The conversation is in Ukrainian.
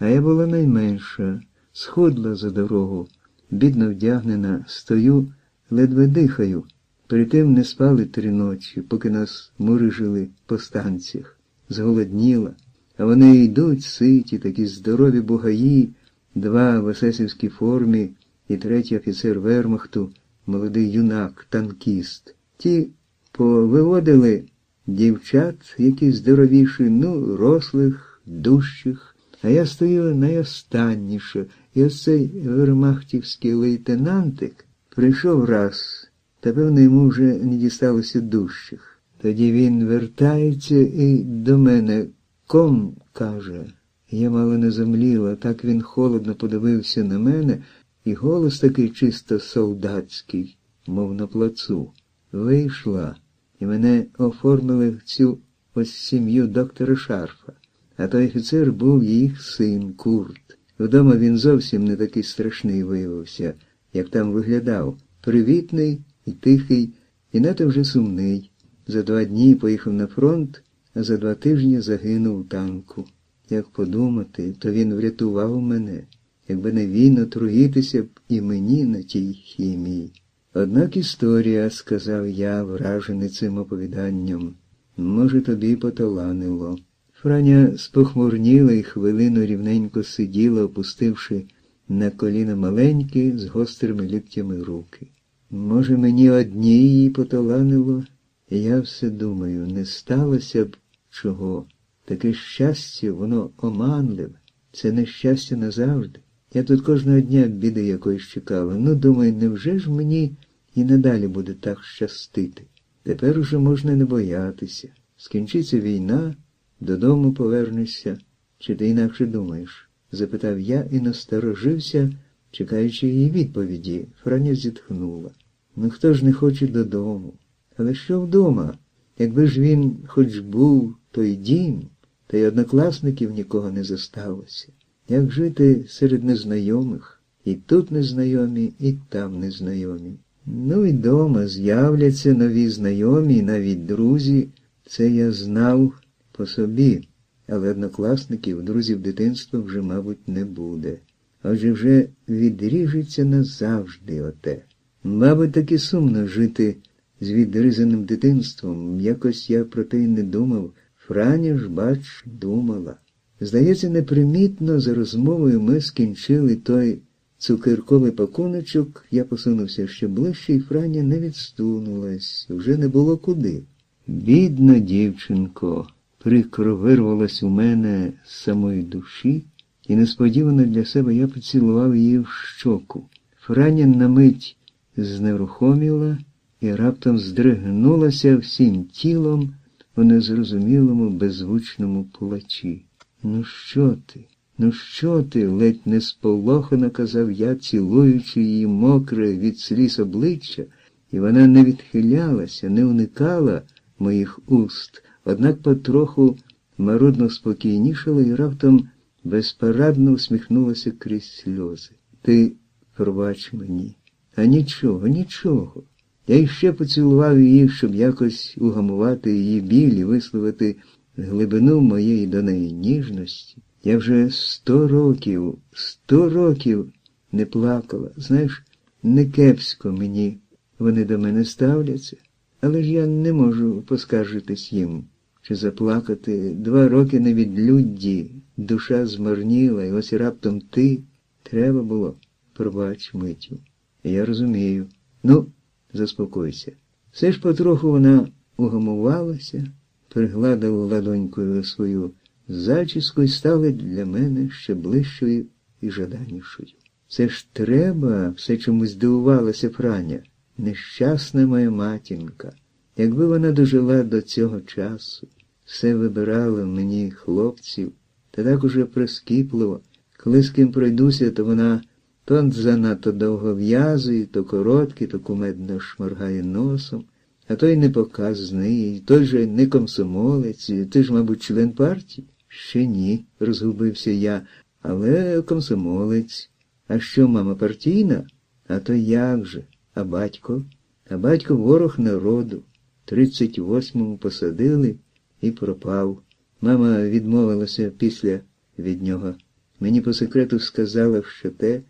А я була найменша, схудла за дорогу, бідно вдягнена, стою, ледве дихаю. Перед тим не спали 3 ночі, поки нас мурижили по станціях. Зголодніла. А вони йдуть ситі, такі здорові бугаї, 2 в есесівській формі і 3-й офіцер вермахту, молодий юнак, танкіст. Ті повиводили дівчат, які здоровіші, рослих, дужчих. А я стою найостанніше, і ось цей вермахтівський лейтенантик прийшов раз, та, певно, йому вже не дісталося дужчих. Тоді він вертається і до мене: «Ком», каже. Я мало не замліла, так він холодно подивився на мене, і голос такий чисто солдатський, мов на плацу. Вийшла, і мене оформили в цю ось сім'ю доктора Шарфа. А той офіцер був їх син Курт. Вдома він зовсім не такий страшний виявився, як там виглядав. Привітний і тихий, і надто вже сумний. За 2 дні поїхав на фронт, а за 2 тижні загинув у танку. Як подумати, то він врятував мене. Якби не він, отруїтися б і мені на тій хімії. Однак історія, сказав я, вражений цим оповіданням. Може, тобі поталанило. Франя спохмурніла і хвилину рівненько сиділа, опустивши на коліна маленькі, з гострими ліктями руки. Може, мені одній її поталанило? Я все думаю, не сталося б чого. Таке щастя, воно оманливе. Це нещастя назавжди. Я тут кожного дня біди якоїсь чекала. Думаю, невже ж мені і надалі буде так щастити? Тепер уже можна не боятися. Скінчиться війна, додому повернешся. Чи ти інакше думаєш? Запитав я і насторожився, чекаючи її відповіді. Франя зітхнула. Хто ж не хоче додому? Але що вдома? Якби ж він хоч був, той дім, та й однокласників нікого не зосталося. Як жити серед незнайомих? І тут незнайомі, і там незнайомі. І дома з'являться нові знайомі, навіть друзі. Це я знав по собі. Але однокласників, друзів дитинства вже, мабуть, не буде. Отже, вже відріжеться назавжди оте. Мабуть, таки сумно жити з відрізаним дитинством. Якось я про те й не думав. Франя ж, бач, думала. Здається, непримітно за розмовою ми скінчили той цукерковий пакуночок. Я посунувся ще ближче, і Франя не відсунулась. Вже не було куди. Бідна дівчинко, прикро вирвалась у мене з самої душі, і несподівано для себе я поцілував її в щоку. Франя на мить знерухоміла і раптом здригнулася всім тілом у незрозумілому беззвучному плачі. Що ти, ледь не сполохано казав я, цілуючи її мокре від сліз обличчя, і вона не відхилялася, не уникала моїх уст, однак потроху марудно спокійнішала і раптом безпорадно усміхнулася крізь сльози. Ти пробач мені. А нічого. Я іще поцілував її, щоб якось угамувати її біль і висловити глибину моєї до неї ніжності. Я вже 100 років не плакала. Знаєш, не кепсько мені вони до мене ставляться, але ж я не можу поскаржитись їм чи заплакати. 2 роки на відлюдді, душа змарніла, і ось раптом ти. Треба було. Пробач, Митю. Я розумію. Заспокойся. Все ж потроху вона угамувалася, пригладила ладонькою свою зачіску і стала для мене ще ближчою і жаданішою. Це ж треба, все чомусь здивувалася Франя. Нещасна моя матінка. Якби вона дожила до цього часу, все вибирала мені хлопців, та так уже прискіпливо. Коли з ким пройдуся, то вона то занадто довго в'язує, то короткий, то кумедно шморгає носом, а той непоказний, той же не комсомолець. Ти ж, мабуть, член партії? Ще ні, розгубився я, але комсомолець. А що, мама партійна? А то як же? А батько? А батько ворог народу. 38-му посадили і пропав. Мама відмовилася після від нього. Мені по секрету сказала, що те,